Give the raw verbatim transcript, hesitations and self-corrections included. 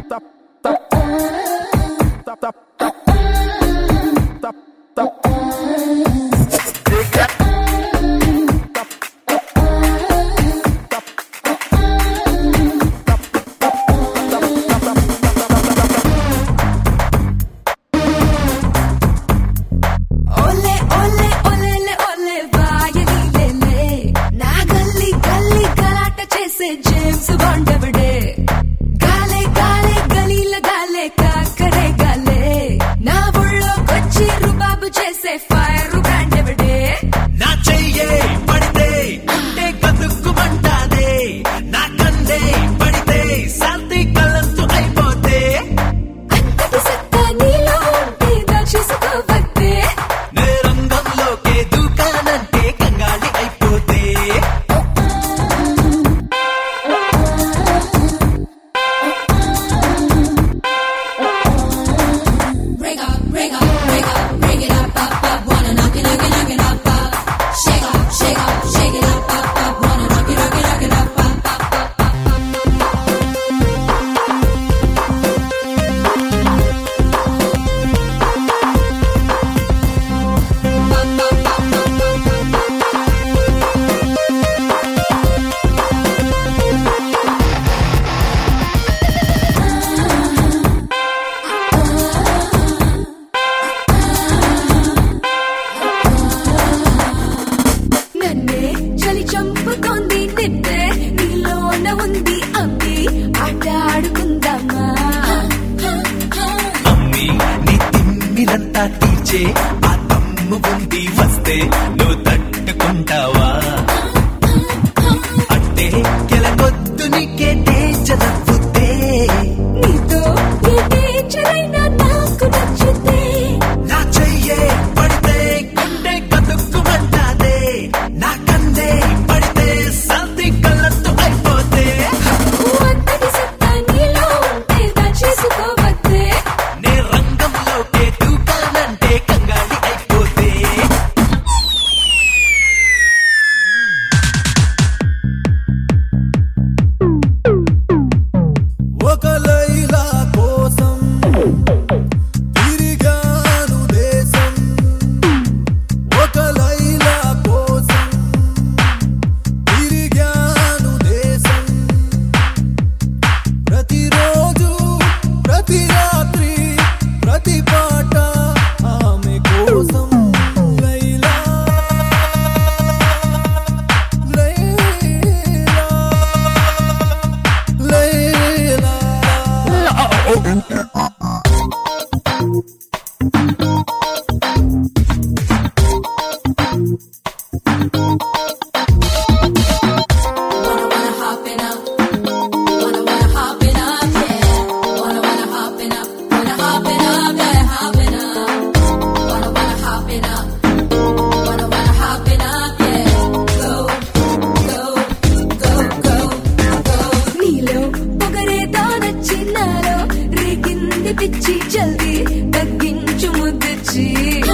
తీర్చే ఆ తమ్ము ఉంది వస్తే నువ్వు తట్టుకుంటావా అంటే కెలకొద్దు నీకే తేజనప్పుతే నీతో ఏ తేజరైనా నాకు నచ్చితే నా చెయ్యే పడితే గుండె కదుక్కుమంటాదే నా కందే పడితే సల్ది కళ్ళతో అయిపోతే అంతటి సత్తా నీలో ఉంటే దాచేసుకోవద్దే నే రంగంలోకే దూకానంటే కంగాళి అయిపోతే ఒక లైలా కోసం తిరిగాను దేశం ఒక లైలా కోసం తిరిగాను దేశం ప్రతిరోజు ప్రతి రాత్రి ప్రతి పాట ఆమె కోసం Laila Laila Laila Wanna wanna hopping up, wanna wanna hopping up, yeah. Wanna wanna hopping up, wanna hopping up, yeah, hopping up. Wanna wanna hopping up, wanna wanna hopping up, yeah. Go, go, go, go, go. నీలో పొగరేదో నచ్చినారో రేగింది పిచ్చి జల్దీ తగ్గించు ముద్దొచ్చి